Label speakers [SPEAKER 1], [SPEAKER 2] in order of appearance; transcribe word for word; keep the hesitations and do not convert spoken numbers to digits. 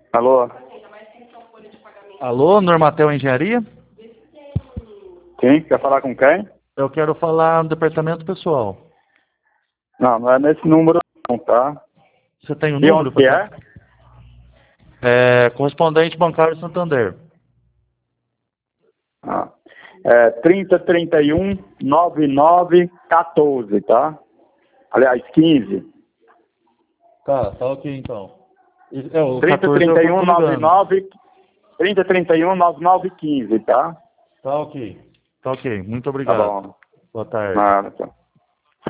[SPEAKER 1] Alô?
[SPEAKER 2] Alô, Normatel Engenharia?
[SPEAKER 1] Quem? Quer falar com quem?
[SPEAKER 2] Eu quero falar no departamento pessoal.
[SPEAKER 1] Não, não é nesse número não, tá?
[SPEAKER 2] Você tem o
[SPEAKER 1] E
[SPEAKER 2] número?
[SPEAKER 1] onde que é?
[SPEAKER 2] É, correspondente bancário Santander.
[SPEAKER 1] Ah, é trinta, trinta e um, noventa e nove, quatorze, tá? Aliás, quinze.
[SPEAKER 2] Tá, tá ok então. E- É, o
[SPEAKER 1] trinta,
[SPEAKER 2] quatorze é o
[SPEAKER 1] trinta
[SPEAKER 2] que
[SPEAKER 1] e
[SPEAKER 2] eu
[SPEAKER 1] um,
[SPEAKER 2] tô
[SPEAKER 1] noventa e
[SPEAKER 2] ligando.
[SPEAKER 1] nove, trinta, trinta e um, noventa e nove, quinze, tá?
[SPEAKER 2] Tá ok. Tá ok. Muito
[SPEAKER 1] Tá
[SPEAKER 2] obrigado.
[SPEAKER 1] bom.
[SPEAKER 2] Boa tarde.
[SPEAKER 1] Nada, tá.